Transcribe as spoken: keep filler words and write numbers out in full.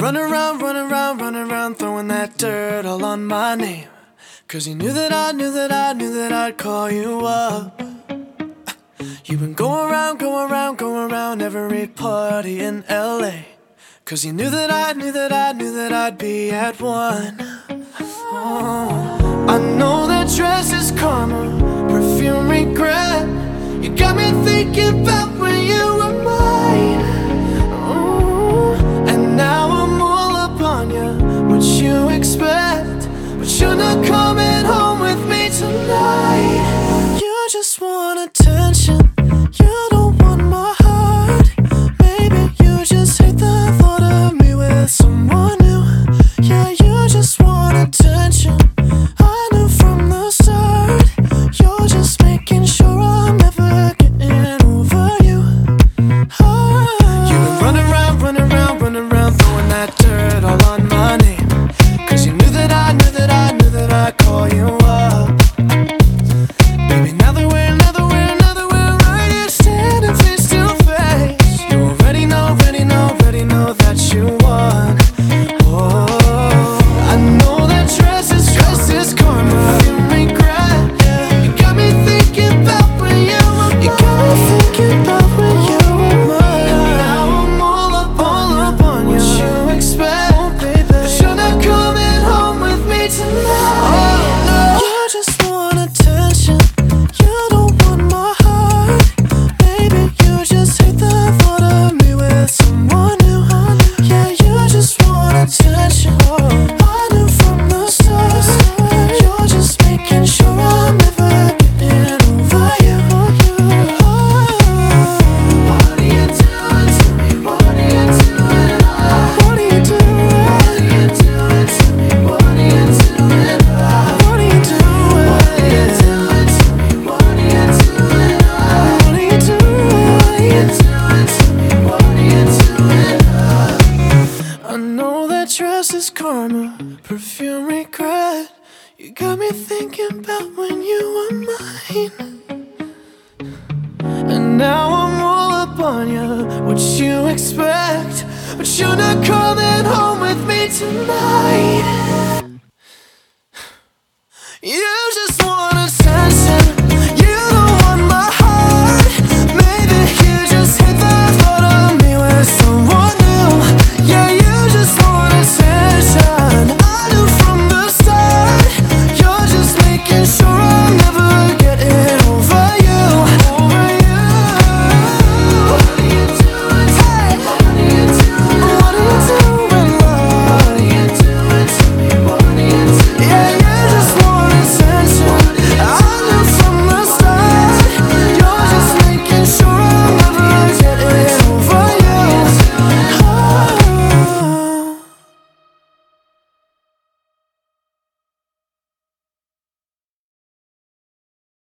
run around, run around, run around, throwing that dirt all on my name. Cause you knew that I knew that I knew that I'd call you up. You've been going around, going around, going around every party in L A. Cause you knew that I knew that I knew that I'd be at one. Oh, I know that dress is karma, perfume regret. You got me thinking about when you were mine. Oh, and now I'm all up on you. What you expect? But you're not coming home with me tonight. You just want attention. You don't want my heart. Maybe you just hate the thought of me with someone new. Yeah, you just want attention. I knew from the start. You're just making sure I'm never getting over you. Oh. You've been running around, running around, running around, throwing that dirt all on my name. Cause you knew that I knew that I knew that I'd call you up. Baby, now that we're, now that we're, now that we're right here standing face to face, you already know, already know, already know that you won. Oh, I know that dress is, dress is karma, you regret. Yeah. You got me thinking about when you were mine. You got me thinking about when you were mine. And now I'm all up, all up on you. What you expect? Oh, baby, but you're not coming home with me tonight. Oh, no. You just want attention. You don't want my heart. Baby, you just hate the thought of me with someone new. Yeah, you just want attention. I knew from the start. You're just making sure I'm never getting over you. Oh. What are you doing to me? What are you doing? What are you doing? What are you doing to me? What are you doing? What are you doing? What are you doing to me? What are you doing? What are you doing? What are you doing to me? What are you doing? I know that dress is karma, perfume regret. You got me thinking about when you were mine. And now I'm all up on you. What you expect? But you're not coming home with me tonight.